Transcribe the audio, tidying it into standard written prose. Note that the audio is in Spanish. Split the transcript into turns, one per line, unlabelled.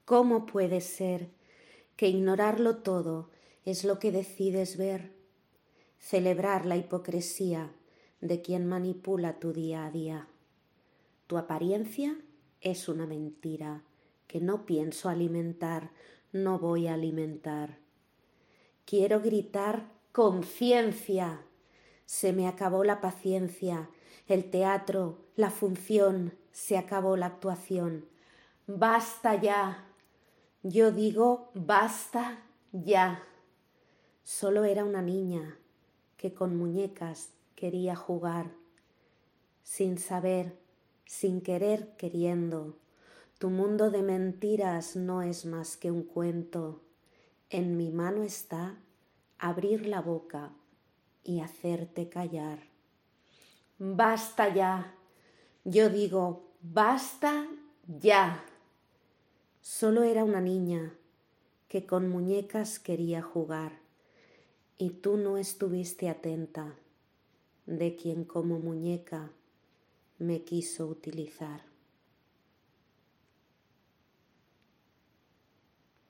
¿Cómo puede ser que ignorarlo todo es lo que decides ver? Celebrar la hipocresía de quien manipula tu día a día. Tu apariencia es una mentira que no pienso alimentar, no voy a alimentar. Quiero gritar conciencia. Se me acabó la paciencia, el teatro, la función, se acabó la actuación. Basta ya. Yo digo basta ya. Solo era una niña que con muñecas quería jugar, sin saber, sin querer queriendo. Tu mundo de mentiras no es más que un cuento. En mi mano está abrir la boca y hacerte callar. Basta ya. Yo digo basta ya. Solo era una niña que con muñecas quería jugar y tú no estuviste atenta de quien como muñeca me quiso utilizar.